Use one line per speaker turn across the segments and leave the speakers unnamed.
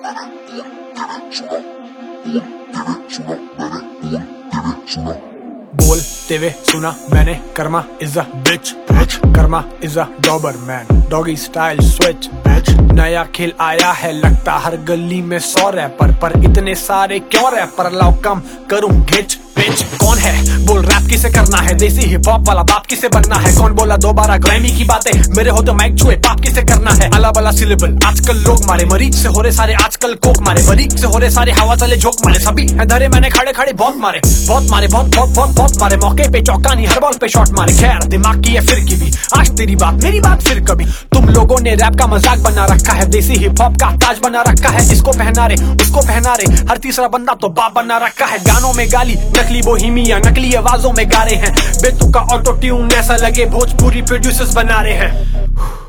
बोलते हुए सुना मैंने karma is a bitch, karma is a Doberman, doggy style switch bitch. नया खेल आया है लगता हर गली में 100 रैपर, पर इतने सारे क्यों रैपर, लाओ कम करूं घिच पिच। कौन है बोल रैप किसे करना है, देसी हिप हॉप वाला बाप किसे बनना है, कौन बोला दोबारा ग्रैमी की बातें, मेरे हो तो माइक छुए पाप किसे करना है। अला बला सिलेबल आजकल लोग मारे, मरीज से हो रहे सारे आजकल कोक मारे, मरीज से हो रहे सारे हवा चले झोंक मारे, सभी है धरे मैंने खड़े खड़े बहुत मारे, बहुत मारे, बहुत बहुत बहुत बहुत मारे, मौके पे चौका नहीं हर बॉल पे शॉट मारे। खैर दिमाग की है फिर की भी, आज तेरी बात मेरी बात फिर कभी। तुम लोगों ने रैप का मजाक बना रखा है, देसी हिप हॉप का ताज बना रखा है, इसको पहना रहे उसको पहना रहे, हर तीसरा बंदा तो बाप बना रखा है। गानों में गाली नकली बोहेमिया, नकली आवाजों में गा रहे हैं, बेतुका ऑटो ट्यून ऐसा लगे भोजपुरी प्रोड्यूसर्स बना रहे हैं।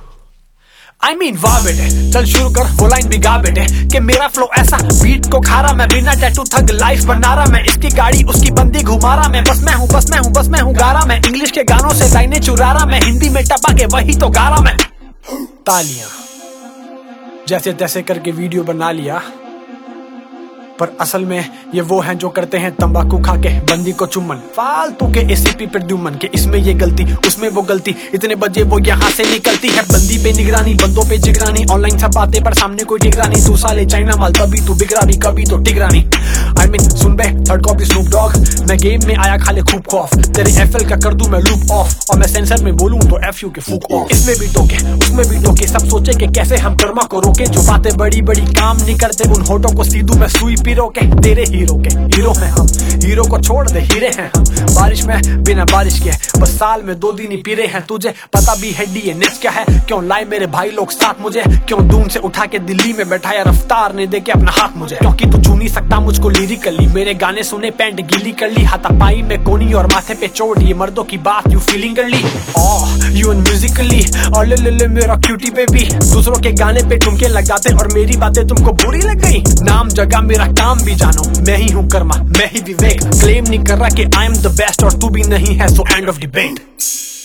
I mean वाह बेटे चल शुरू कर वो लाइन भी गा बेटे, कि मेरा फ्लो ऐसा बीट को खा रहा मैं, बिना टैटू थग लाइफ बना रहा मैं, इसकी गाड़ी उसकी बंदी घुमा रहा मैं, बस मैं हूँ बस मैं हूँ बस मैं हूँ गा रहा मैं, इंग्लिश के गानों से लाइनें चुरा रहा मैं, हिंदी में टपा के वही तो गा रहा मैं। तालियां जैसे तैसे करके वीडियो बना लिया, पर असल में ये वो हैं जो करते हैं तंबाकू खा के बंदी को चुम्बन, फालतू के एसीपी प्रद्युमन के, इसमें ये गलती उसमें वो गलती, इतने बजे वो यहाँ से निकलती है, बंदी पे निगरानी बंदों पे जिगरानी, ऑनलाइन सब बातें पर सामने कोई टिकरानी, तू साले चाइना माल तभी तू बिगड़ा भी कभी तो टिकरानी। आई मीन सुन बे थर्ड कॉपी स्नूप डॉग, मैं गेम में आया खाले खूब खौफ, तेरे एफएल का कर दूं मैं लूप ऑफ, और मैं सेंसर में बोलूं तो एफयू के फूक ऑफ। इसमें भी टोके उसमें भी टोके, सब सोचे कि कैसे हम कर्मा को रोके, जो बातें बड़ी बड़ी काम नहीं करते उन होठों को सीधू मैं सुई पीरो के, तेरे हीरो के हीरो हैं हम, हीरो को छोड़ दे हीरे हैं हम, बारिश में बिना बारिश के बस साल में 2 दिन ही पीरे हैं, तुझे पता भी है डीएनएच क्या है, क्यों लाए मेरे भाई लोग साथ मुझे, क्यों दून से उठा के दिल्ली में बैठाया रफ्तार ने दे के अपना हाथ मुझे, क्योंकि तू छू नहीं सकता मुझको लिरिकली, मेरे गाने सुने पैंट गीली कर ली, हाथापाई में कोनी और माथे पे चोट, ये मर्दों की बात यू फीलिंग कर ली, यू म्यूजिकली और ले मेरा क्यूटी बेबी, दूसरों के गाने पे ठुमके लगाते और मेरी बातें तुमको बुरी लग गई, नाम जगह मेरा काम भी जानो, मैं ही हूँ कर्मा मैं ही विवेक, क्लेम नहीं कर रहा कि आई एम द बेस्ट और तू भी नहीं है, सो एंड ऑफ डिबेट।